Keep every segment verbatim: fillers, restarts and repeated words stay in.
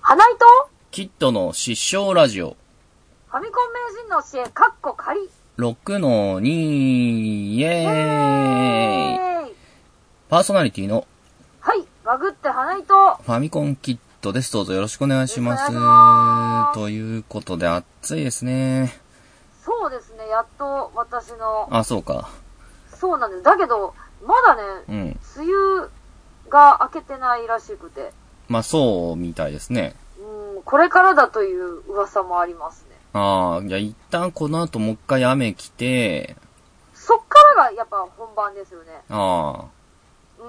花井とキッドの失笑ラジオ。 ファミコン名人の教え、カッコ仮。 ろくのに、イエーイ。パーソナリティの、 はい、バグって花井とファミコンキッドです。どうぞよろしくお願いします。 ますということで、暑いですね。 そうですね、やっと私の。 あ、そうか。 そうなんです。だけど、まだね、 うん。 梅雨が明けてないらしくて。 まあ、そうみたいですね。 うん、これからだという噂もありますね。 ああ、じゃあ一旦この後もう一回雨来て、 そっからがやっぱ本番ですよね。 あうん、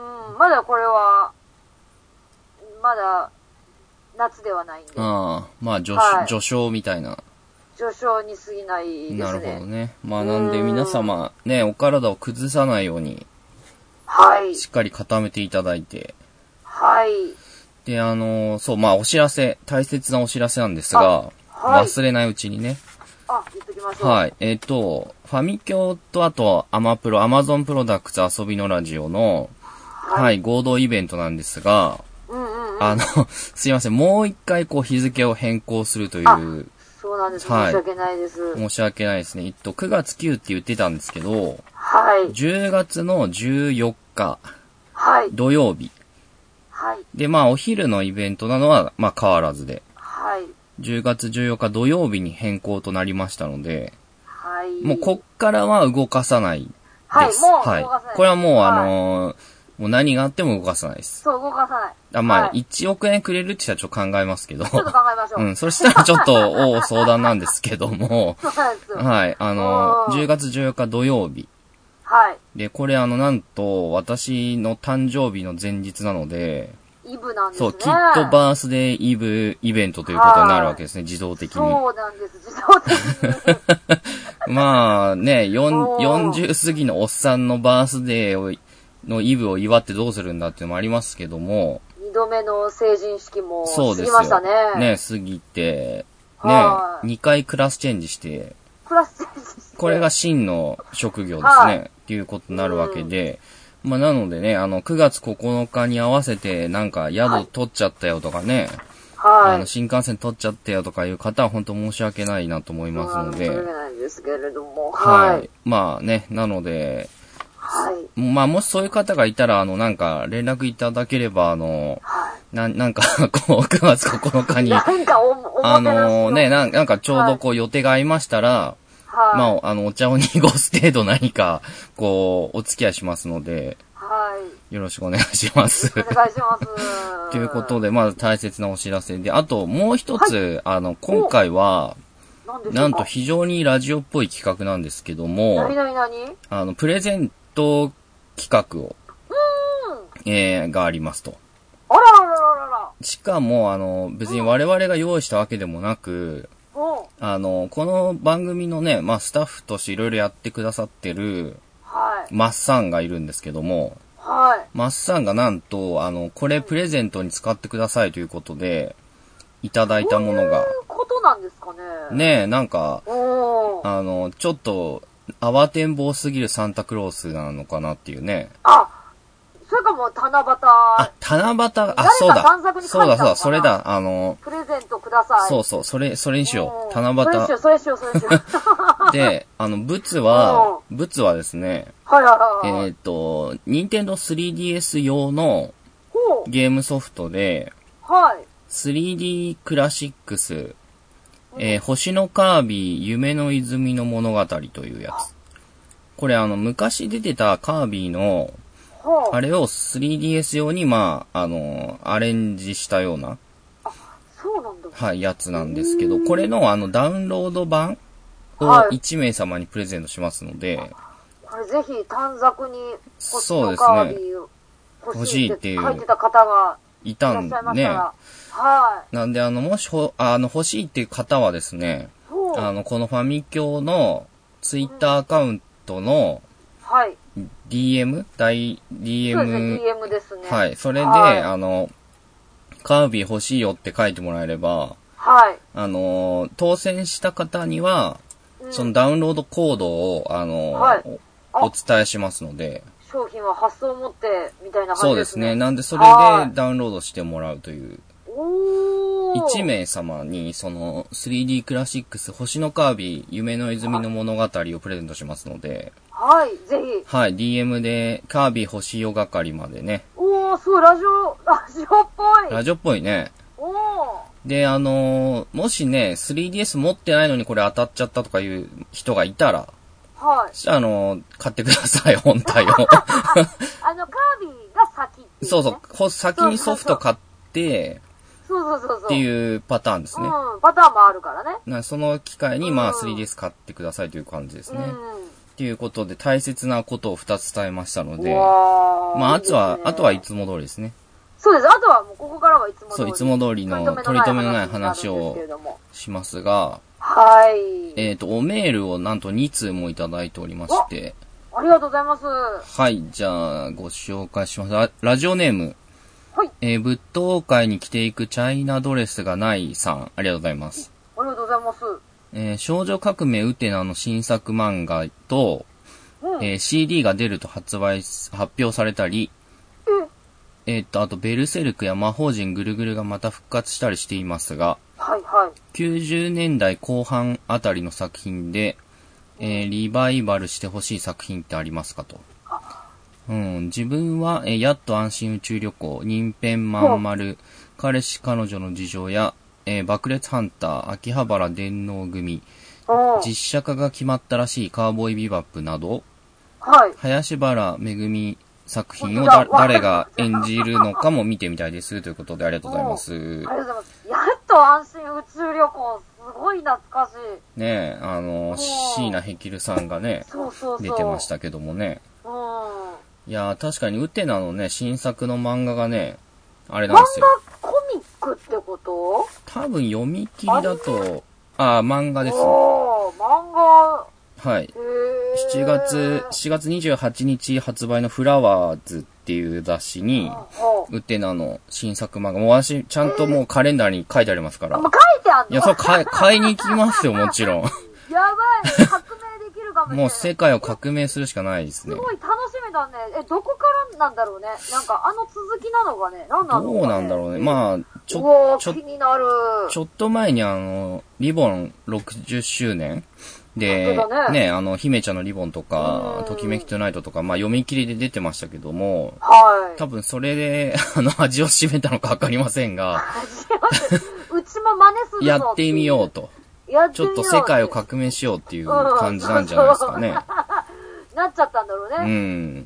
まだこれは、まだ夏ではないんで。 あ、ああ、まあ、序,、 はい序章みたいな。 序章に過ぎないですね。 なるほどね。まあ、なんで皆様、ね、お体を崩さないように、 はい。 しっかり固めていただいて。 はい。 で、あのー、そう、まあ、お知らせ、大切なお知らせなんですが、 はい、 忘れないうちにね。 あ、言っときましょう。 はい。えっ、ー、と、ファミ教とあと、アマプロ、アマゾンプロダクツ遊びのラジオの、はい、はい、合同イベントなんですが、 うんうんうん、 あの、すいません、もう一回こう日付を変更するという。 そうなんです。 はい、 申し訳ないです。 申し訳ないですね。えっと、くがつくって言ってたんですけど、 はい。 じゅうがつのじゅうよっか、 はい。 土曜日。 はい。 で、まあ、お昼のイベントなのは、まあ、変わらずで。 はい。 じゅうがつじゅうよっか土曜日に変更となりましたので、 はい。 もうこっからは動かさないです。 はい、もう動かさない。はい、 これはもう、あのー、もう何があっても動かさないです。 そう、動かさない。 あ、まあ、 はい、 いちおくえんくれるって言ったらちょっと考えますけど。 ちょっと考えましょう。 うん、そしたらちょっと、大相談なんですけども。 そうなんですよ。 はい、あのー、じゅうがつじゅうよっか土曜日。 はい。 で、これあの、なんと、私の誕生日の前日なので、 イブなんですね。 そう、キッドバースデーイブイベントということになるわけですね、自動的に。 そうなんです、自動的に。まあね、よんじゅう過ぎのおっさんのバースデーを、のイブを祝ってどうするんだっていうのもありますけども。 二度目の成人式も過ぎましたね。 そうですよ。ね、過ぎて、ね、にかいクラスチェンジして、 クラスチェンジして。これが真の職業ですね、っていうことになるわけで、まあ、なのでね、あの、くがつここのかに合わせて、なんか、宿取っちゃったよとかね、はい、あの、新幹線取っちゃったよとかいう方は本当申し訳ないなと思いますので。 申し訳ないですけれども、 はい。はい。まあね、なので、 はい。 まあ、もしそういう方がいたら、あの、なんか、連絡いただければ、あの、はい、な、なんか、こう、くがつここのかに、 なんかお、おあのね、なんか、なんかちょうどこう、予定が合いましたら、はい、まあ、あの、お茶を濁す程度何か、こう、お付き合いしますので、 はい。 よろしくお願いします。 お願いします。 ということで、まず大切なお知らせで、あともう一つ、はい、あの、今回は、なんと非常にラジオっぽい企画なんですけども、 なになになに？ あの、プレゼント企画を、 うーん、 えー、がありますと。 あららららら。 しかも、あの、別に我々が用意したわけでもなく、あの、この番組のね、まあ、スタッフとしていろいろやってくださってる、はい。マッサンがいるんですけども、はい。マッサンがなんと、あの、これプレゼントに使ってくださいということで、いただいたものが。 そういうことなんですかね。 ねえ、なんか、あの、ちょっと、慌てんぼうすぎるサンタクロースなのかなっていうね。 あ、それかもう七夕。 あ、七夕、あ、そうだ。そうだ、そうだ、それだ。あの、 プレゼントください。 そうそう、それ、それにしよう。七夕。 それしよう、それしよう、それしよう。で、あの、物は、物はですね、 はいはいはいはい。 えっと、ニンテンドースリーディーエス 用のゲームソフトで、 はい。 スリーディー クラシックス、えー、星のカービィ夢の泉の物語というやつ。これあの、昔出てたカービィの、あれを スリーディーエス 用に、まあ、あの、アレンジしたような、 あ、そうなんだ。 はい、やつなんですけど、これのあの、ダウンロード版をいちめい様にプレゼントしますので、はい、 これぜひ短冊に星のカービィを欲しいって書いてた方がいたんね。はい。 なんであの、もしほ、あの、欲しいっていう方はですね、あの、このファミ教のツイッターアカウントの、 はい。 ディーエム? 大 ディーエム。 そうですね、ディーエム ですね。 はい。それで、はい、あの、カービィ欲しいよって書いてもらえれば、 はい。 あの、当選した方には、うん、そのダウンロードコードを、あの、はい、お、お伝えしますので。 商品は発送を持って、みたいな感じですね。 そうですね。なんで、それでダウンロードしてもらうという。 おー。 いち名様に、その、スリーディー クラシックス星のカービィ夢の泉の物語をプレゼントしますので、 はい、ぜひ。 はい、ディーエム でカービィ星夜係までね。 おー、そう、ラジオ、ラジオっぽい。 ラジオっぽいね。 おー。 で、あのー、もしね、スリーディーエス 持ってないのにこれ当たっちゃったとかいう人がいたら、はい。あのー、買ってください、本体を。あの、カービィが先っていう、ね。 そうそう、先にソフト買って、 そうそうそうそう。 っていうパターンですね。 うん、パターンもあるからね。 なその機会に、まあ、スリーディーエス 買ってくださいという感じですね。うん。ということで、大切なことをふたつ伝えましたので、まあ、あとは、いいですね、あとはいつも通りですね。 そうです。あとはもうここからはいつも通り。 そう、いつも通りの取り留めのない話をしますが、 はい。 えっと、おメールをなんとに通もいただいておりまして。 ありがとうございます。 はい、じゃあ、ご紹介します。ラ, ラジオネーム。はい。えー、舞踏会に着ていくチャイナドレスがないさん、ありがとうございます。 ありがとうございます。 えー、少女革命ウテナの新作漫画と、うん、えー、シーディー が出ると発売、発表されたり、えー、っと、あと、ベルセルクや魔法陣ぐるぐるがまた復活したりしていますが、 はいはい。 きゅうじゅうねんだいこう半あたりの作品で、えー、リバイバルしてほしい作品ってありますかと。うん、自分は、えー、やっと安心宇宙旅行、人編まん丸、彼氏彼女の事情や、えー、爆裂ハンター、秋葉原電脳組、実写化が決まったらしいカーボーイビバップなど、はい、林原めぐみ作品をだ誰が演じるのかも見てみたいですということでありがとうございます。ありがとうございます。やっと安心宇宙旅行、すごい懐かしい。 ねえ、あの、椎名ヘキルさんがね、そうそうそう出てましたけどもね。うん、いや確かにウテナのね、新作の漫画がね、あれなんですよ。 漫画コミックってこと？ 多分読み切りだと、ああ、漫画ですね。 おー、漫画。 はい。しちがつ、しちがつにじゅうはちにち発売のフラワーズっていう雑誌に、ウテナの新作漫画、もう私、ちゃんともうカレンダーに書いてありますから。 もう書いてあんの？ いや、そう、買い、買いに行きますよ、もちろん。やばい、革命できるかもしれない。 もう世界を革命するしかないですね。 すごい楽しみだね。え、どこからなんだろうね。なんか、あの続きなのがね、なんなのかね。 どうなんだろうね。まあ、ちょ、 ちょ、気になる。 ちょっと前にあの、リボンろくじゅっしゅうねんで、ね, ね、あの、姫ちゃんのリボンとか、ときめきトゥナイトとか、まあ読み切りで出てましたけども、はい。多分それで、あの、味を占めたのかわかりませんが、 うちも真似するぞやってみようと。ちょっと世界を革命しようっていう感じなんじゃないですかね。 なっちゃったんだろうね。 うん。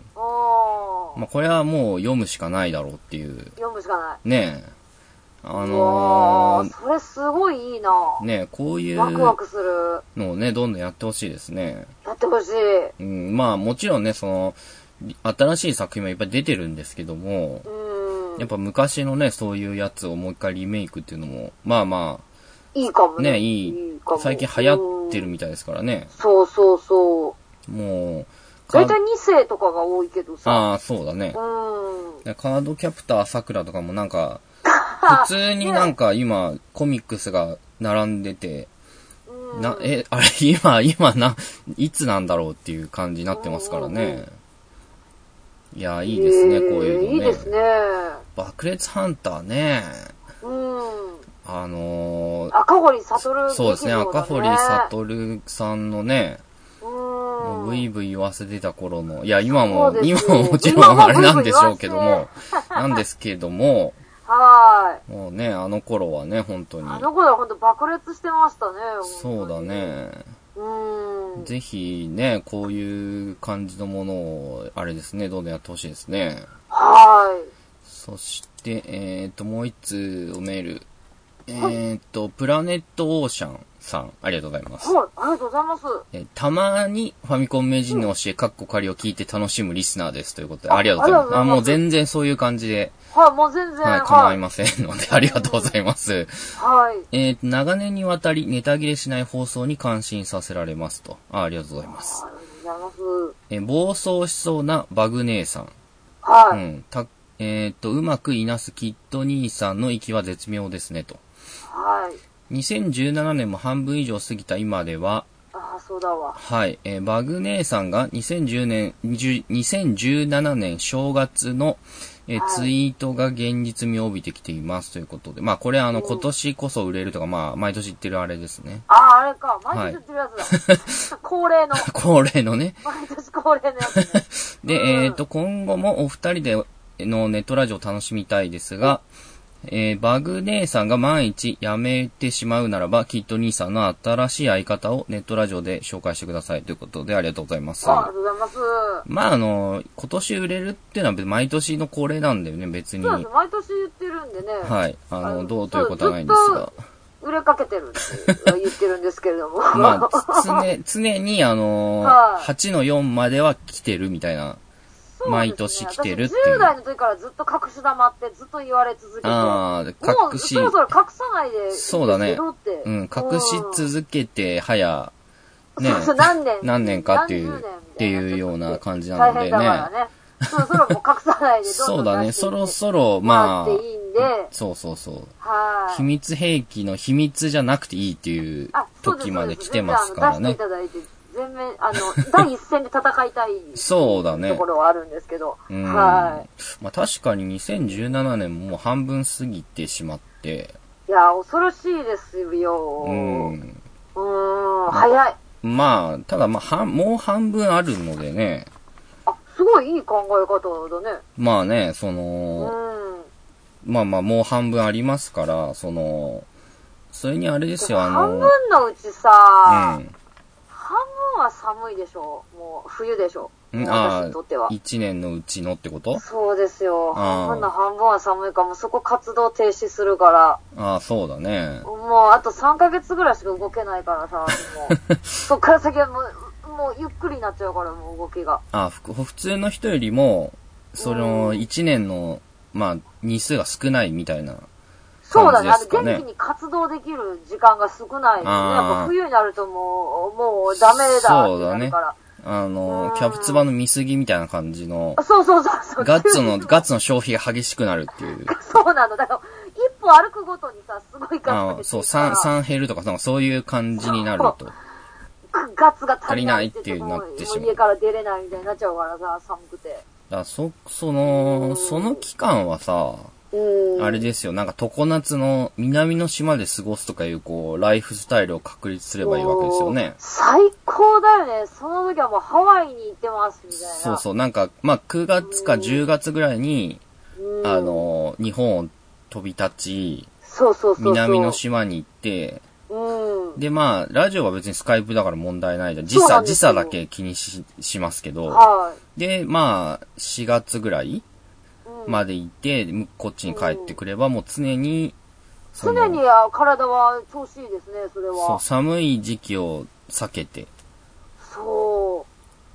まあこれはもう読むしかないだろうっていう。 読むしかない。 ねえ。あのー、それすごいいいなね、こういうワクワクするのをね、どんどんやってほしいですね。 やってほしい。 うん、まあもちろんね、その、新しい作品もいっぱい出てるんですけども、うん、やっぱ昔のね、そういうやつをもう一回リメイクっていうのも、まあまあ、 いいかもね。 ね、いい。いい最近流行ってるみたいですからね。 そうそうそう。 もう、 だいたいに世とかが多いけどさ。 ああ、そうだね。うん。カードキャプターさくらとかもなんか、普通になんか今、コミックスが並んでて、うん、な、え、あれ今、今な、いつなんだろうっていう感じになってますからね。いや、いいですね、こういうのね。 いいですね。 爆裂ハンターね。 うん。 あのー、赤堀悟、 ね、そうですね、赤堀悟さんのね、もうブイブイ言わせてた頃の、いや、今も、今ももちろんあれなんでしょうけども、なんですけども、はい。もうね、あの頃はね、本当に。 あの頃は本当爆裂してましたね。 そうだね。うん。ぜひね、こういう感じのものを、あれですね、どんどんやってほしいですね。はい。そして、えっと、もう一通おメール。えっと、プラネットオーシャンさん、ありがとうございます。 はい、ありがとうございます。 えたまにファミコン名人の教え、カッコ仮を聞いて楽しむリスナーです。ということで、ありがとうございます。あ、あもう全然そういう感じで。 はい、もう全然。 はい、構いませんので、ありがとうございます。はい。えー、長年にわたりネタ切れしない放送に感心させられますと。あ、ありがとうございます。ありがとうございます。えー、暴走しそうなバグ姉さん。はい。うん。た、えっと、うまくいなすキッド兄さんの息は絶妙ですねと。はい。にせんじゅうななねんも半分以上過ぎた今では、 ああ、そうだわ。 はい。えー、バグ姉さんがにせんじゅうねん、にせんじゅうななねん正月の、 えー、ツイートが現実味を帯びてきていますということで。まあこれあの、今年こそ売れるとか、まあ毎年言ってるあれですね。 ああ、あれか。毎年言ってるやつだ。はい、恒例の。 恒例のね。 毎年恒例のやつね。 で、うん、えっと、今後もお二人でのネットラジオを楽しみたいですが、えー、バグ姉さんが万一辞めてしまうならば、きっと兄さんの新しい相方をネットラジオで紹介してくださいということで、ありがとうございます。 ありがとうございます。 まあ、あの、今年売れるっていうのは毎年の恒例なんだよね、別に。 そうです、毎年言ってるんでね。 はい。あの、あのどうということはないんですが。 売れかけてるって言ってるんですけれども。 まあ、常、常にあの、はちのよんまでは来てるみたいな。毎年来てるっていう。 じゅう代の時からずっと隠し玉ってずっと言われ続けて。ああ、隠し。もうそろそろ隠さないで。 そうだね。うん、隠し続けて、早、ね。そうそう、何年。何年かっていう、っていうような感じなのでね。大変だからね。 そろそろもう隠さないでどんどん出してそうだね、そろそろ、まあ。 いいんで。 そうそうそう。はい。秘密兵器の秘密じゃなくていいっていう時まで来てますからね。 出していただいて。全面、あの、第一線で戦いたい。 そうだね。 ところはあるんですけど。 うん、はい。まあ確かににせんじゅうななねんももう半分過ぎてしまって。 いや、恐ろしいですよ。うん。うーん、早い。 まあ、ただまあ、は、もう半分あるのでね。 あ、すごいいい考え方だね。 まあね、その、うん、まあまあ、もう半分ありますから、その、それにあれですよ、あの、 半分のうちさ、うん。半分は寒いでしょう。もう冬でしょう。私にとっては。 一年のうちのってこと？ そうですよ。半分の半分は寒いから、もうそこ活動停止するから。 ああ、そうだね。 もうあとさんかげつぐらいしか動けないからさ、もうそっから先はもう、もうゆっくりになっちゃうから、もう動きが。 ああ、普通の人よりも、その一年の、まあ、日数が少ないみたいな。 そうだね。あの、元気に活動できる時間が少ないので、ね、やっぱ冬になるともう、もうダメだってなるから。そうだね。 あの、キャプツバの見過ぎみたいな感じの。 そうそうそうそう。 ガッツの、ガッツの消費が激しくなるっていう。 そうなの。だから、一歩歩くごとにさ、すごいガッツがそう、三、三減るとか、そういう感じになると。 ガッツが足りないっていう、なってしまう。家から出れないみたいになっちゃうからさ、寒くて。 だそ、その、その期間はさ、あれですよ、なんか常夏の南の島で過ごすとかいう、こう、ライフスタイルを確立すればいいわけですよね。 最高だよね。その時はもうハワイに行ってますみたいな。 そうそう、なんか、まあ、くがつかじゅうがつぐらいに、あの、日本を飛び立ち、 そうそうそうそう。 南の島に行って、うん、で、まあ、ラジオは別にスカイプだから問題ないじゃん。時差、時差だけ気にし、しますけど、はい、で、まあ、しがつぐらいまでいて、こっちに帰ってくれば、もう常に、 常に体は調子いいですね、それは。そう、 寒い時期を避けて。 そう。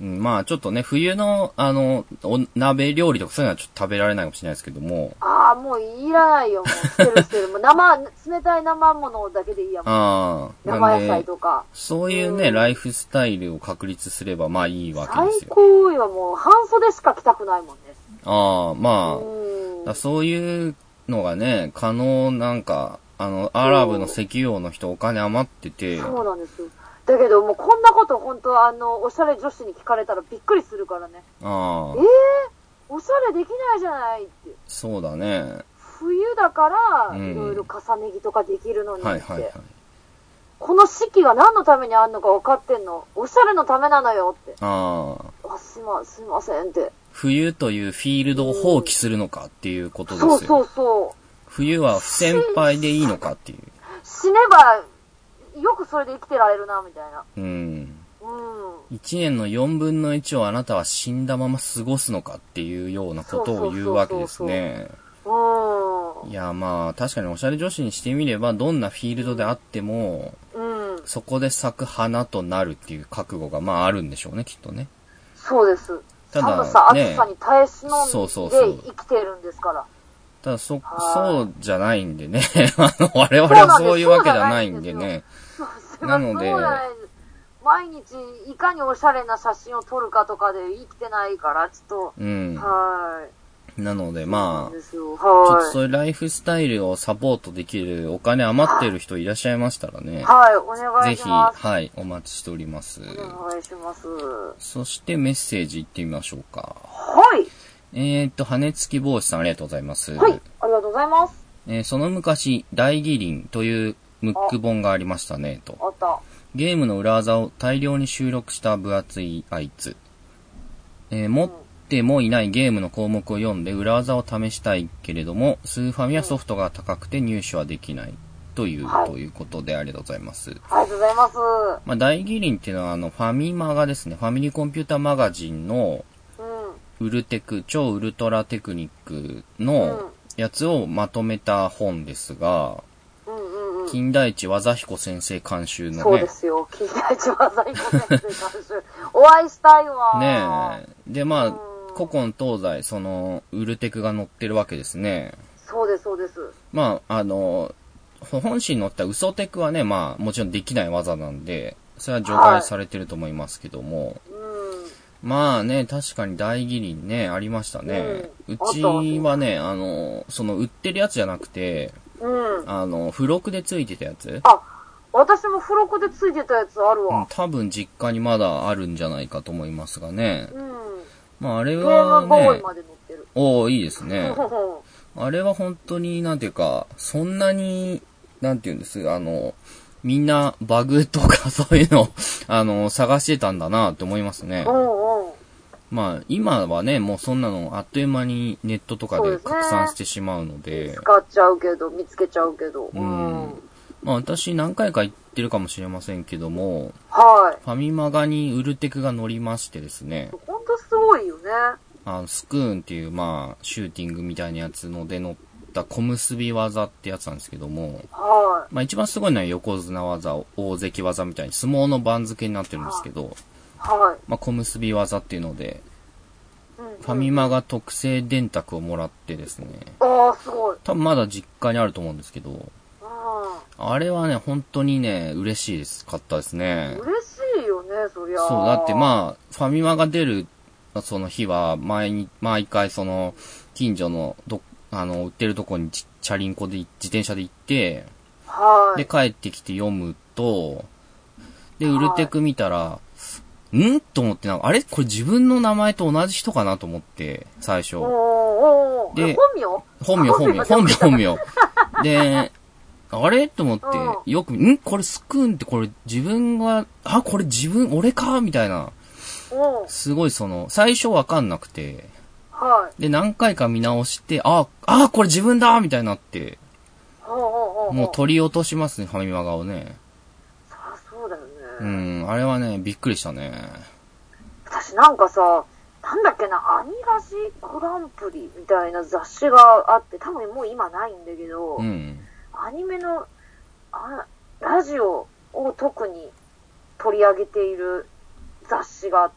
うん、まあ、ちょっとね、冬の、あの、お鍋料理とかそういうのはちょっと食べられないかもしれないですけども。 ああ、もういらないよ、もう。捨てる捨てる。もう生、冷たい生ものだけでいいやもん。ああ。生野菜とか。 そういうね、うん、ライフスタイルを確立すれば、まあいいわけですよ。 最高よ、もう半袖しか着たくないもんね。 ああ、まあ、だそういうのがね、可能なんか、あの、アラブの石油王の人お金余ってて。 そうなんですよ。だけどもうこんなこと本当あの、おしゃれ女子に聞かれたらびっくりするからね。ああ。ええー、おしゃれできないじゃないって。 そうだね。 冬だから、いろいろ重ね着とかできるのにって。はいはいはい。この四季が何のためにあんのか分かってんの？おしゃれのためなのよって。ああ。あ、すいま、すいませんって。 冬というフィールドを放棄するのかっていうことですよ。 そうそうそう。 冬は不先輩でいいのかっていう。 死ねば、よくそれで生きてられるな、みたいな。うん。うん。 一年の四分の一をあなたは死んだまま過ごすのかっていうようなことを言うわけですね。うん。いや、まあ、確かにおしゃれ女子にしてみれば、どんなフィールドであっても、うん。そこで咲く花となるっていう覚悟が、まあ、あるんでしょうね、きっとね。 そうです。ただ、寒さ、ね、暑さに耐え忍んで生きてるんですから。 ただ、そ、そうじゃないんでね。あの、我々はそういうわけじゃないんでね。 なので、毎日いかにおしゃれな写真を撮るかとかで生きてないから、ちょっと、うん。はい。 なので、まあ、ちょっとそういうライフスタイルをサポートできるお金余ってる人いらっしゃいましたらね。 はい、お願いします。 ぜひ、はい、お待ちしております。 お願いします。 そしてメッセージ行ってみましょうか。 はい。 えーっと、羽付き帽子さんありがとうございます。 はい、ありがとうございます。 えー、その昔、大義林というムック本がありましたね、と。 あった。 ゲームの裏技を大量に収録した分厚いあいつ。えー、持ってもいないゲームの項目を読んで裏技を試したいけれども、スーファミはソフトが高くて入手はできない。という、はい、ということでありがとうございます。 ありがとうございます。 まあ、大義林っていうのはあの、ファミマがですね、ファミリーコンピュータマガジンの、ウルテク、超ウルトラテクニックのやつをまとめた本ですが、うんうんうん、金田一和彦先生監修のね。 そうですよ。金田一和彦先生監修。お会いしたいわ。 ねえ。で、まあ、古今東西、その、ウルテクが載ってるわけですね。 そうです、そうです。 まあ、あの、本誌に載った嘘テクはね、まあ、もちろんできない技なんで、それは除外されてると思いますけども。はい、まあね、確かに大義林ね、ありましたね。うん、うちはね、あの、その売ってるやつじゃなくて、うん、あの、付録でついてたやつ。 あ、私も付録でついてたやつあるわ。 うん、多分実家にまだあるんじゃないかと思いますがね。うん、まああれはね、 ゲームボーイまで載ってる。 おー、いいですね。あれは本当になんていうか、そんなに、なんていうんです、あの、みんなバグとかそういうのをあの探してたんだなって思いますね。うんうん、まあ今はねもうそんなのあっという間にネットとかで拡散してしまうので、 でね、使っちゃうけど見つけちゃうけど、うん、 まあ私何回か言ってるかもしれませんけども、はい、ファミマガにウルテクが乗りましてですね。 本当すごいよね。 あのスクーンっていうまあシューティングみたいなやつので乗って小結び技ってやつなんですけども、はい、まあ一番すごいのは横綱技、大関技みたいに相撲の番付になってるんですけど、はい、まあ小結び技っていうので、うんうん、ファミマが特製電卓をもらってですね、 ああすごい。 多分まだ実家にあると思うんですけど、あ, あれはね本当にね嬉しいですかったですね。 嬉しいよねそりゃ。 そうだってまあファミマが出るその日は毎に毎回その近所のどあの、売ってるとこにチャリンコで、自転車で行って、はい。で、帰ってきて読むと、で、ウルテク見たら、んと思ってなんか、あれこれ自分の名前と同じ人かなと思って、最初。 おーおーで、本名本名、本名、本名、本名。で、あれと思って、よく、んこれスクーンってこれ自分が、あ、これ自分、俺かみたいな。すごいその、最初わかんなくて、はい。で、何回か見直して、あ、あ、これ自分だみたいになって、ほうほうほうほうもう取り落としますね、ファミマガをね。 そりゃそうだよね。 うん、あれはね、びっくりしたね。 私なんかさ、なんだっけな、アニラジグランプリみたいな雑誌があって、多分もう今ないんだけど、うん、アニメのあラジオを特に取り上げている雑誌があって、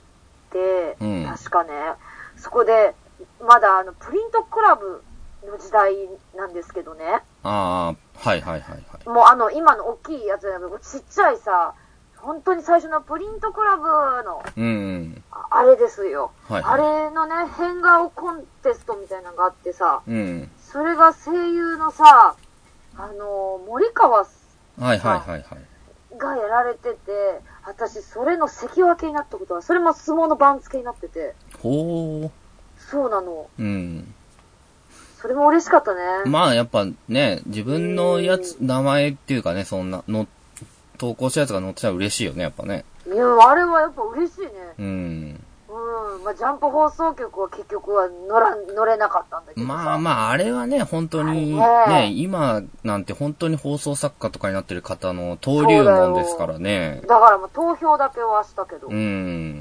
うん、確かね、そこで、まだあの、プリントクラブの時代なんですけどね。 ああ、はいはいはいはい。 もうあの、今の大きいやつじゃなくて、ちっちゃいさ、本当に最初のプリントクラブの、うんうん、あ, あれですよ、はいはい。あれのね、変顔コンテストみたいなのがあってさ、うん、それが声優のさ、あの、森川さんがやられてて、私それの関脇になったことは、それも相撲の番付になってて。 ほー。 そうなの。うん。それも嬉しかったね。 まあやっぱね、自分のやつ、名前っていうかね、そんな、の、投稿したやつが載ってたら嬉しいよね、やっぱね。 いや、あれはやっぱ嬉しいね。うん。うん。まあジャンプ放送局は結局は乗ら、乗れなかったんだけど。 まあまあ、あれはね、本当に、ね、ね、今なんて本当に放送作家とかになってる方の登竜門ですからね。 だからもう投票だけはしたけど。うん。うん。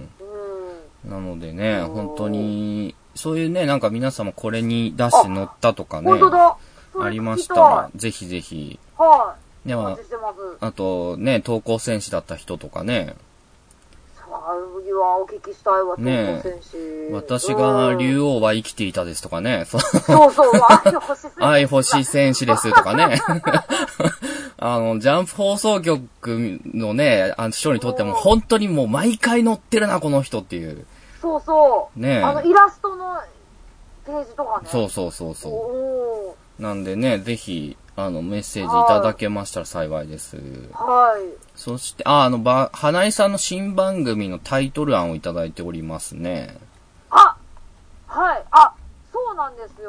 なのでね、本当に、そういうね、なんか皆様これに出して乗ったとかね、 本当だ。 ありましたら、ぜひぜひ。はい。では、あとね、投稿戦士だった人とかね。 そうはお聞きしたいわ、投稿戦士。 私が竜王は生きていたですとかね。 そうそう、 愛星戦士ですとかね。あの、ジャンプ放送局のね、あの人にとっても本当にもう毎回載ってるな、この人っていう。 そうそう。ね、あのイラストのページとかね。 そうそうそうそう。なんでね、ぜひ、あの、メッセージいただけましたら幸いです。はい。そして、あ、あの、ば、花井さんの新番組のタイトル案をいただいておりますね。 あはい。あ、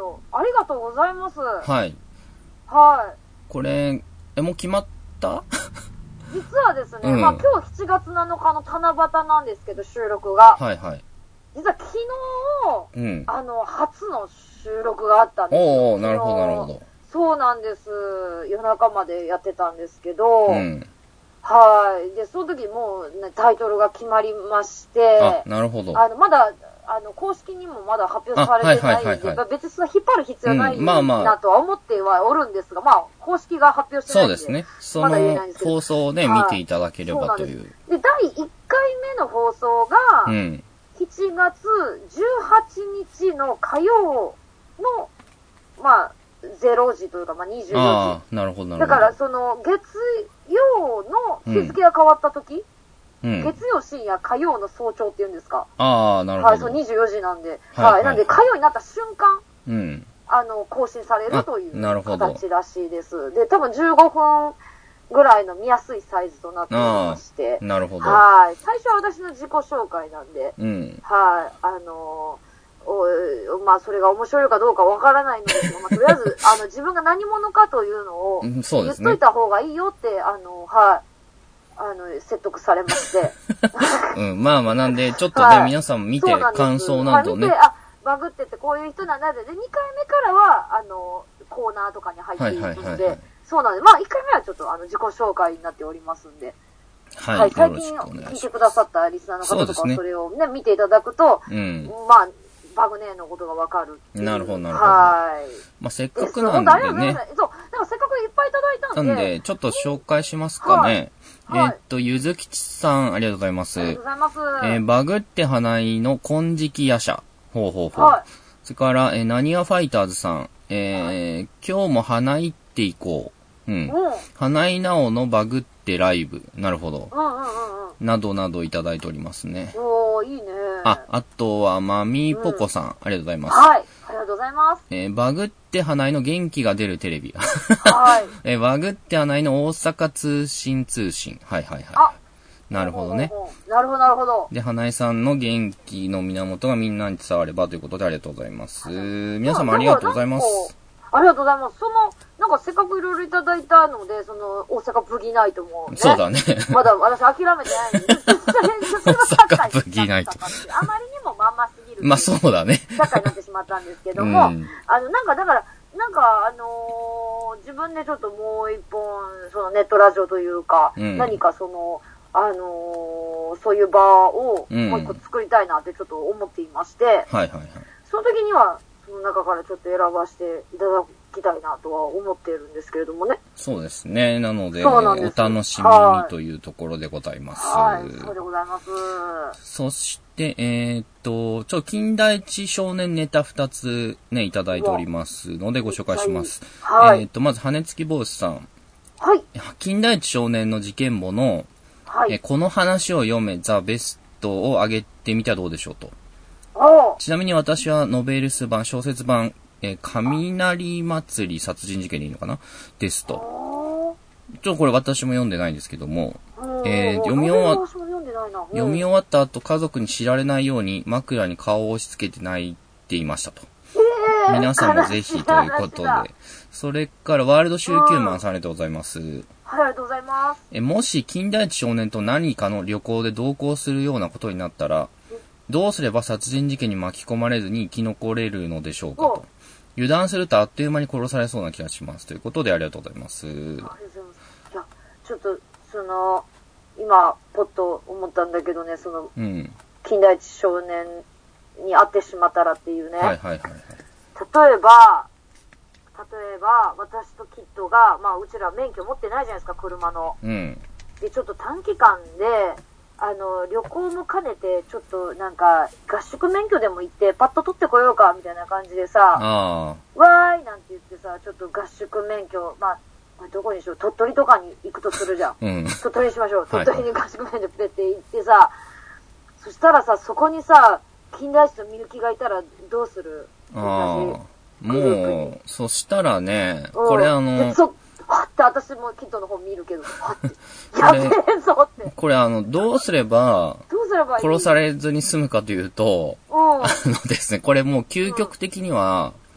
よ。ありがとうございます。 はい。 はい。 これ、え、もう決まった実はですね、うん、まあ今日しちがつなのかの七夕なんですけど、収録が。 はいはい。 実は昨日、うん、あの、初の収録があったんですよ。おー、なるほどなるほど。 そうなんです。夜中までやってたんですけど、うん、はい。で、その時もう、ね、タイトルが決まりまして、 あ、なるほど。 あの、まだ、あの、公式にもまだ発表されてないんで、はいはいはいはい、別にその引っ張る必要ないなとは思ってはおるんですが、まあ、公式が発表してないんで、 そうですね。その放送をね、はい、見ていただければという。 でで、だいいっかいめの放送が、うん、しちがつじゅうはちにちの火曜の、まあ、ゼロじというか、まあ、にじゅうよじ。 ああ、なるほどなるほど。 だから、その、月曜の日付が変わった時、うん、月曜深夜、火曜の早朝っていうんですか。 ああ、なるほど。 はい、そうにじゅうよじなんで。はい。はい、なんで、火曜になった瞬間、うん、あの、更新されるという形らしいです。で、多分じゅうごふんぐらいの見やすいサイズとなっておりまして。 なるほど。 はい。最初は私の自己紹介なんで、うん、はい。あのー、おまあ、それが面白いかどうかわからないのですが、まあ、とりあえず、あの、自分が何者かというのを、言っといた方がいいよって、あの、はい。あの、説得されまして。 うん、まあまあなんで、ちょっとね、はい、皆さん見て感想などね。 はい、見て、あ、バグってってこういう人なんだで、で、にかいめからは、あの、コーナーとかに入っているので、はいはいはいはい、そうなんで、まあいっかいめはちょっとあの、自己紹介になっておりますんで。はい。はい、最近聞いてくださったリスナーの方とかはそれをね、見ていただくと、うん、まあ、バグネーのことがわかる。 なるほど、なるほど。はい。まあ、せっかくなんでね。 そう、だからせっかくいっぱいいただいたんで。 なんで、ちょっと紹介しますかね。はい、えー、っと、ゆずきちさん、ありがとうございます。 ありがとうございます。 えー、バグって花井の金色夜叉。ほうほうほう。はい。それから、えー、なにわファイターズさん。えー、はい、今日も花井っていこう。うん。うん、花井なおのバグってライブ。なるほど。うんうんうんうん。などなどいただいておりますね。 おー、いいね。 あ、あとは、まみぽこさん、うん、ありがとうございます。 はい。ありがとうございます。 えー、バグって花井の元気が出るテレビ。はい。えー、バグって花井の大阪通信通信。はいはいはい。あ、なるほどね。 ほうほうほう、なるほどなるほど。 で、花井さんの元気の源がみんなに伝わればということでありがとうございます。皆様ありがとうございます。 ありがとうございます。その、なんかせっかくいろいろいただいたので、その、大阪ブギナイトも、ね。 そうだね。 まだ私諦めてないんで、大阪ブギナイト。 あまりにもまんますぎる。 まあそうだね。 社会になってしまったんですけども、うん、あの、なんかだから、なんかあのー、自分でちょっともう一本、そのネットラジオというか、うん、何かその、あのー、そういう場をもう一個作りたいなってちょっと思っていまして、うん、はいはいはい。 その時には、その中からちょっと選ばせていただきたいなとは思っているんですけれどもね。 そうですね。なので、お楽しみにというところでございます。 はい、はい、そうでございます。 そして、えー、っと、ちょ、金田一少年ネタふたつね、いただいておりますのでご紹介します。はい、えー、っと、まず、羽付き坊主さん。はい。金田一少年の事件簿の、はい、えこの話を読めザ・ベストを上げてみてはどうでしょうと。ちなみに私はノベルス版、小説版、えー、雷祭り殺人事件でいいのかなですと。ちょっとこれ私も読んでないんですけども、えー、読み終わ、読み終わった後家族に知られないように枕に顔を押し付けて泣いていましたと。えー、皆さんもぜひということで。それからワールド週休マンさんありがとうございます。はい、 ありがとうございます。 え、もし金田一少年と何かの旅行で同行するようなことになったら、どうすれば殺人事件に巻き込まれずに生き残れるのでしょうかと。油断するとあっという間に殺されそうな気がします。ということでありがとうございます。ありがとうございます。 いや、ちょっと、その、今、ポッと思ったんだけどね、その、うん、金田一少年に会ってしまったらっていうね。はいはいはい、はい。例えば、例えば、私とキッドが、まあ、うちら免許持ってないじゃないですか、車の。うん。で、ちょっと短期間で、あの、旅行も兼ねて、ちょっとなんか、合宿免許でも行って、パッと取ってこようか、みたいな感じでさ、あわーいなんて言ってさ、ちょっと合宿免許、まあ、どこにしよう、鳥取とかに行くとするじゃん。うん、鳥取にしましょう。鳥取に合宿免許ペって行ってさ、はい、そしたらさ、そこにさ、金田一とみゆきがいたらどうする？ ああ、もう、そしたらね、これあの、 そはって私もキッドの本見るけど、はってやべえぞって。 これあの、どうすれば、どうすればいい？殺されずに済むかというと、うん、あのですね、これもう究極的には、うん、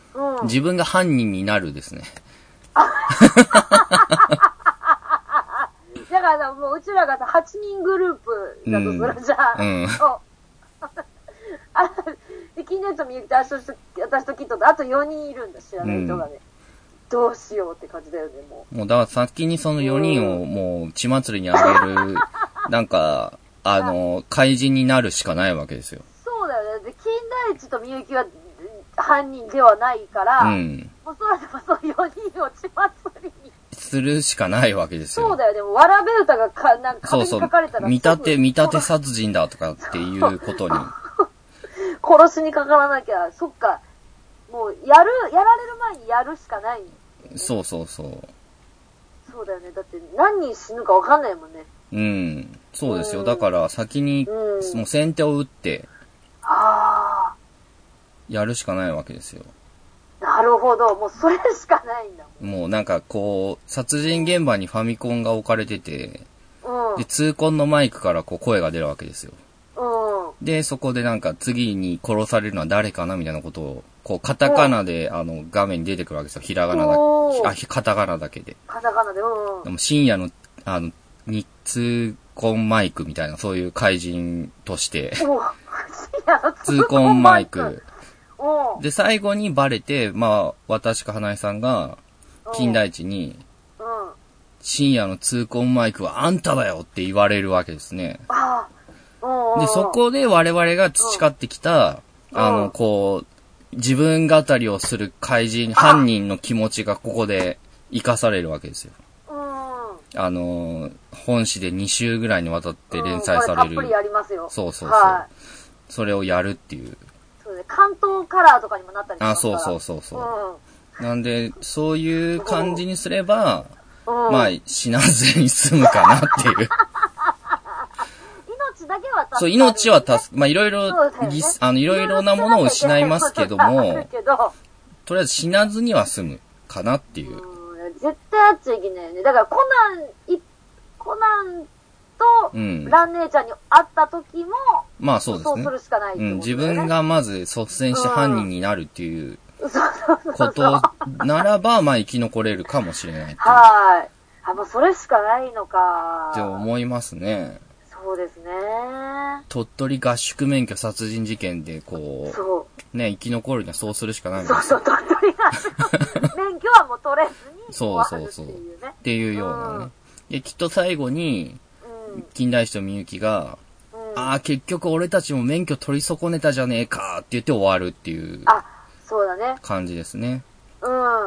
自分が犯人になるですね。 だからさ、もううちらがさ、はちにんグループだとするじゃん。うん。そう。あ、で、金田一とみゆきと私と、私とキットと、あとよにんいるんだ、知らない人がね。うん、どうしようって感じだよね、もう。 もう、だから先にそのよにんをもう、血祭りにあげる、なんか、あの、怪人になるしかないわけですよ。 そうだよね。で、金田一とみゆきは犯人ではないから、うん。もうそらでもそのよにんを血祭りに。 するしかないわけですよ。 そうだよ。でも、わらべ歌がか、なんか壁に書かれたら、そうそう、 見立て、見立て殺人だとかっていうことに。 殺しにかからなきゃ、そっか。もう、やる、やられる前にやるしかない、ね。 そうそうそう。 そうだよね。だって、何人死ぬかわかんないもんね。 うん。そうですよ。うん、だから、先に、うん、もう先手を打って、 ああ。 やるしかないわけですよ。 なるほど。もうそれしかないんだもん。もうなんかこう、殺人現場にファミコンが置かれてて、うん、で、痛恨のマイクからこう声が出るわけですよ。うん、で、そこでなんか次に殺されるのは誰かなみたいなことを、こう、カタカナで、うん、あの、画面に出てくるわけですよ。ひらがなだけ。あ、カタカナだけで。 カタカナで、うん、 でも深夜の、あの、に、痛恨マイクみたいな、そういう怪人として、痛恨マイク。で、最後にバレて、まあ、私か花江さんが、金田一に、うん、深夜の痛恨マイクはあんただよって言われるわけですね。ああ、で、そこで我々が培ってきた、うん、あの、こう、自分語りをする怪人、犯人の気持ちがここで生かされるわけですよ。うん、あの、本誌でに週ぐらいにわたって連載される。うん、 たっぷりやりますよ。 そうそうそう。はい、それをやるっていう。 そうね、関東カラーとかにもなったりしますから。 あ、そうそうそうそう。うん、なんで、そういう感じにすれば、うん、まあ、死なずに済むかなっていう。 命だけは助かる。 そう、命は助かまあ、いろいろ、ね、あの、いろいろなものを失いますけども、とりあえず死なずには済むかなっていう。 うん、絶対あっちゃいけないよね。だから、コナン、いコナン、と、うん、ラン姉ちゃんに会った時も、 まあそうですね。 そうするしかないってことだよね。 うん、自分がまず率先して犯人になるっていうことならば、まあ生き残れるかもしれないっていう。 はい。あ、もうそれしかないのか。 って思いますね。 そうですね。 鳥取合宿免許殺人事件で、こう、そうね、生き残るにはそうするしかないんですよ。 そうそう、鳥取合宿免許はもう取れずに、 そうそうそう。っていうようなね。で、きっと最後に、金田一とみゆきが、うん、ああ、結局俺たちも免許取り損ねたじゃねえかって言って終わるっていう。 あ、そうだね。 感じですね。 うん。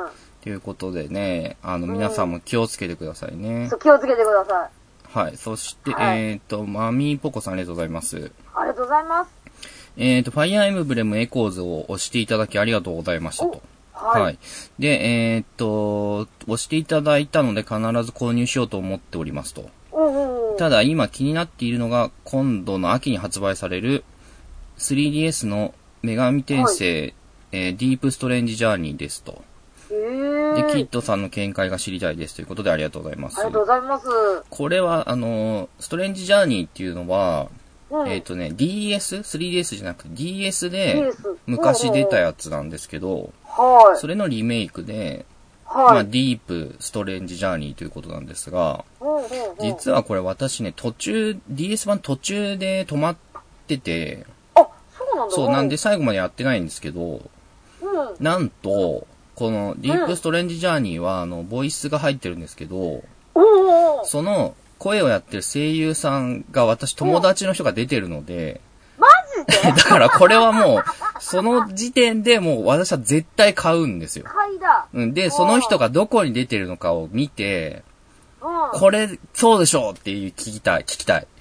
ということでね、あの、皆さんも気をつけてくださいね。 うん、そう、気をつけてください。はい。そして、はい、えっ、ー、と、マミーポコさんありがとうございます。 ありがとうございます。 えっ、ー、と、ファイアーエムブレムエコーズを押していただきありがとうございましたと。はい、はい。で、えっ、ー、と、押していただいたので必ず購入しようと思っておりますと。ただ今気になっているのが今度の秋に発売される スリーディーエス の女神転生、はい、えー、ディープストレンジジャーニーですと。で、キッドさんの見解が知りたいですということでありがとうございます。 ありがとうございます。 これはあの、ストレンジジャーニーっていうのは、うん、えっ、ー、とね、ディーエス?スリーディーエス じゃなくて ディーエス で昔出たやつなんですけど、はい、それのリメイクで、はい、まあ、ディープストレンジジャーニーということなんですが、うんうんうん、実はこれ私ね、途中、ディーエス 版途中で止まってて、 あ、そうなんだ。 そう、なんで最後までやってないんですけど、うん、なんと、このディープストレンジジャーニーは、あの、ボイスが入ってるんですけど、うん、その声をやってる声優さんが私友達の人が出てるので、 マジでだからこれはもう、その時点でもう私は絶対買うんですよ。 買いだ。 うん。で、その人がどこに出てるのかを見て、うん、これ、そうでしょうっていう聞きたい、聞きたい。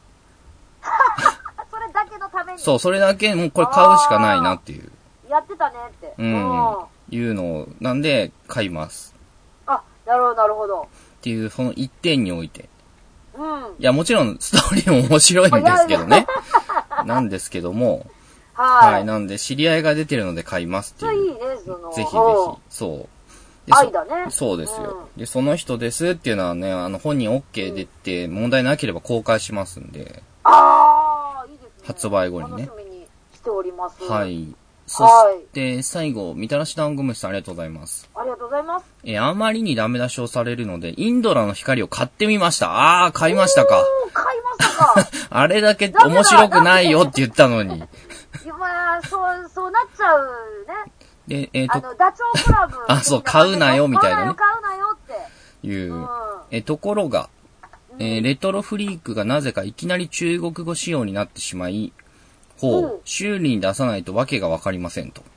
それだけのために。 そう、それだけ、もうこれ買うしかないなっていう。 やってたねって。 うん。いうのを、なんで、買います。 あ、なるほど、なるほど。 っていう、その一点において。うん。いや、もちろん、ストーリーも面白いんですけどね。なんですけども、はい。はい。なんで、知り合いが出てるので買いますっていう。 いいね、その。 ぜひぜひ。そう。 愛だね。 そうですよ、うん。で、その人ですっていうのはね、あの、本人 OK でって問題なければ公開しますんで。 ああ、いいですね。 発売後にね。 楽しみにしております。 はい。 そして、最後、みたらし団子虫さんありがとうございます。 ありがとうございます。 えー、あまりにダメ出しをされるので、インドラの光を買ってみました。あー、買いましたか。 おー、買いましたか。 あれだけ面白くないよって言ったのに。 いや、まあ、そう、そうなっちゃうね。 で、えっ、ー、と、 あの、ダチョウ倶楽部。 あ、そう、買うなよ、みたいなね。 買うなよって。 いう。うん、え、ところが、えー、レトロフリークがなぜかいきなり中国語仕様になってしまい、ほう、うん、修理に出さないとわけがわかりませんと。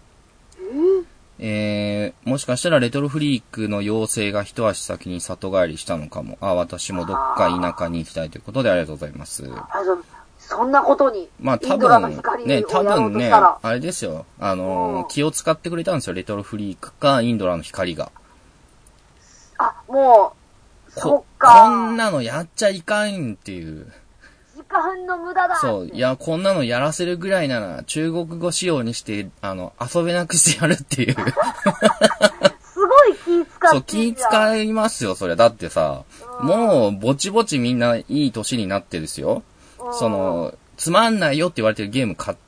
えー、もしかしたらレトロフリークの妖精が一足先に里帰りしたのかも。あ、私もどっか田舎に行きたいということでありがとうございます。 そんなことに。 まあ多分、ね、多分ね、あれですよ。あのー、気を使ってくれたんですよ。レトロフリークかインドラの光が。 あ、もう、そっか。 こんなのやっちゃいかんっていう。 時間の無駄だ。 そう。いや、こんなのやらせるぐらいなら、中国語仕様にして、あの、遊べなくしてやるっていう。すごい気使って。 そう、気使いますよ、それ。だってさ、うん、もう、ぼちぼちみんないい年になってですよ。うん、その、つまんないよって言われてるゲーム買って、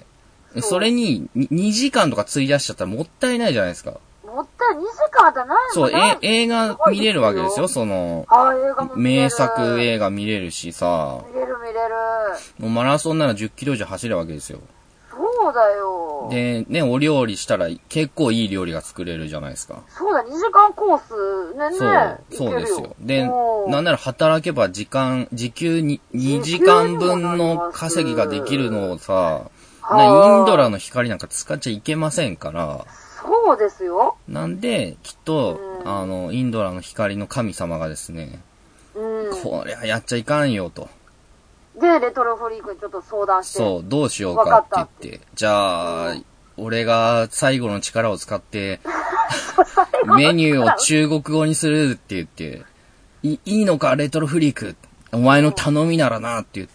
そ, それににじかんとか費やしちゃったらもったいないじゃないですか。 もったいにじかんじゃないの？ そう、え、映画見れるわけですよ、その、 あ、映画も見れる。 名作映画見れるしさ。 見れる見れる。 もうマラソンならじゅっキロ以上走るわけですよ。 そうだよ。 で、ね、お料理したら結構いい料理が作れるじゃないですか。 そうだ、にじかんコースね、ね。 そう、そうですよ。で、なんなら働けば時間、時給ににじかんぶんの稼ぎができるのをさ、インドラの光なんか使っちゃいけませんから。 そうですよ。 なんで、きっと、うん、あの、インドラの光の神様がですね、うん、こりゃやっちゃいかんよと。 で、レトロフリークにちょっと相談して。 そう、どうしようかって言って。じゃあ、うん、俺が最後の力を使って、メニューを中国語にするって言って、い、いいのか、レトロフリーク。お前の頼みならなって言って、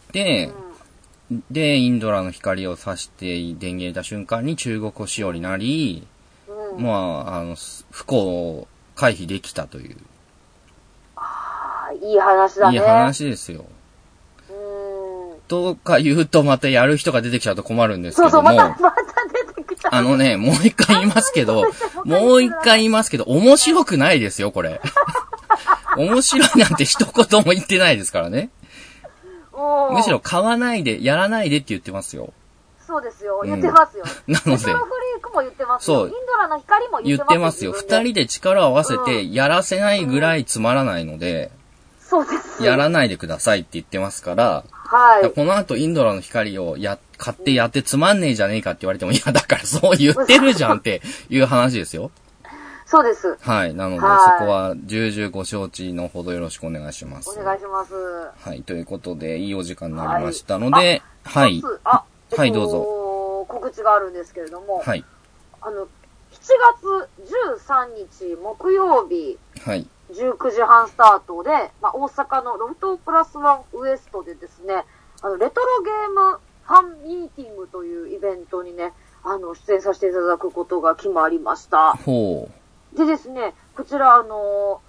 うん、で、インドラの光を差して電源入れた瞬間に中国語仕様になり、うん、まあ、あの、不幸を回避できたという。 ああ、いい話だね。 いい話ですよ。とか言うとまたやる人が出てきちゃうと困るんですけども。そうそう、 また、また出てきちゃう。 あのね、もう一回言いますけど、もう一回言いますけど、面白くないですよ、これ。面白いなんて一言も言ってないですからね。むしろ買わないで、やらないでって言ってますよ。 そうですよ、言ってますよ。 うん、なので。レトロフリークも言ってますよ。そう。インドラの光も言ってますよ。 言ってますよ。二人で力を合わせてやらせないぐらいつまらないので、 うん、そうです。 やらないでくださいって言ってますから、 はい。 この後インドラの光をや、買ってやってつまんねえじゃねえかって言われても、いや、だからそう言ってるじゃんっていう話ですよ。 そうです。 はい。なので、そこは重々ご承知のほどよろしくお願いします。 お願いします。 はい。ということで、いいお時間になりましたので、はい。はい、 あ、 はい、どうぞ。 告知があるんですけれども、 はい。 あの、しちがつじゅうさんにち木曜日、 はい。 じゅうくじはんスタートで、まあ、大阪のロフトプラスワンウエストでですね、あの、レトロゲームファンミーティングというイベントにね、あの、出演させていただくことが決まりました。 ほう。でですね、こちら、あの、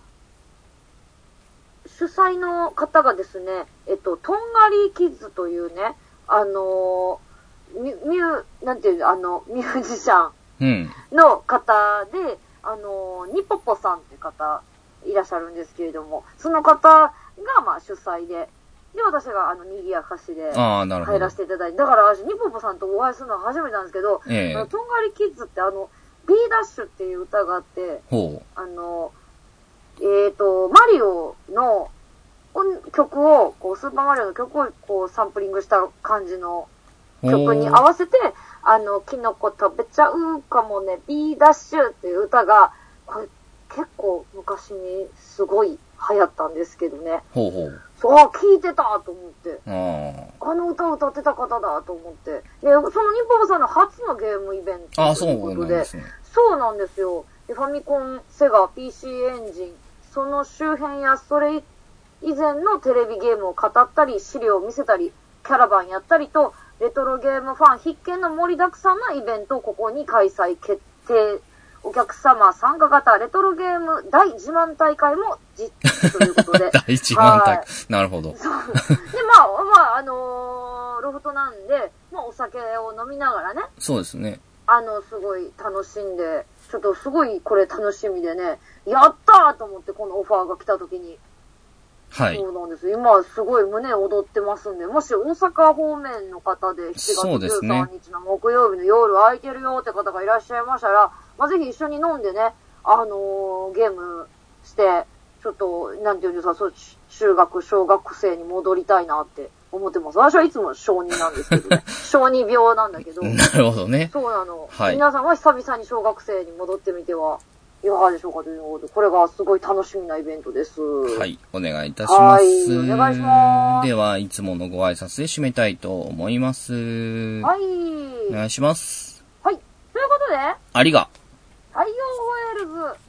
主催の方がですね、えっと、とんがりキッズというね、あの、ミュ、ミュ、なんていうの、あの、ミュージシャンの方で、うん、あの、ニポポさんっていう方、いらっしゃるんですけれども、その方が、まあ、主催で、で、私が、あの、賑やかしで、入らせていただいて、だから、私、ニポポさんとお会いするのは初めてなんですけど、ええ、あの、とんがりキッズって、あの、B ダッシュっていう歌があって、 ほう。 あの、えっと、マリオの曲を、こう、スーパーマリオの曲を、こう、サンプリングした感じの曲に合わせて、あの、キノコ食べちゃうかもね、B ダッシュっていう歌が、これ、結構昔にすごい流行ったんですけどね。 ほうほう。 そう、聞いてたと思って。あ, あの歌を歌ってた方だと思って。で、そのニポポさんの初のゲームイベントということで。あ、そうなんですね。そうなんですよ。で、ファミコン、セガ、ピーシー エンジン、その周辺やそれ以前のテレビゲームを語ったり、資料を見せたり、キャラバンやったりと、レトロゲームファン必見の盛りだくさんなイベントをここに開催決定。お客様参加型レトロゲーム大自慢大会も実施ということで。 大自慢大会。なるほど。 そう。で、まあ、まあ、あのー、ロフトなんで、まあ、お酒を飲みながらね。 そうですね。 あの、すごい楽しんで、ちょっとすごいこれ楽しみでね、やったーと思ってこのオファーが来た時に。 はい。 そうなんです。今すごい胸躍ってますんで、もし大阪方面の方でしちがつじゅうさんにちの木曜日の夜空いてるよって方がいらっしゃいましたら、まあ、ぜひ一緒に飲んでね、あのー、ゲームして、ちょっと、なんていうんですか、そう、中学、小学生に戻りたいなって思ってます。私はいつも小児なんですけどね。小児病なんだけど。 なるほどね。 そうなの。 はい。 皆さんは久々に小学生に戻ってみてはいかがでしょうかということで、これがすごい楽しみなイベントです。 はい。お願いいたします。はい。 お願いします。 では、いつものご挨拶で締めたいと思います。 はい。 お願いします。 はい。ということで、 ありが。 太陽ホエールズ。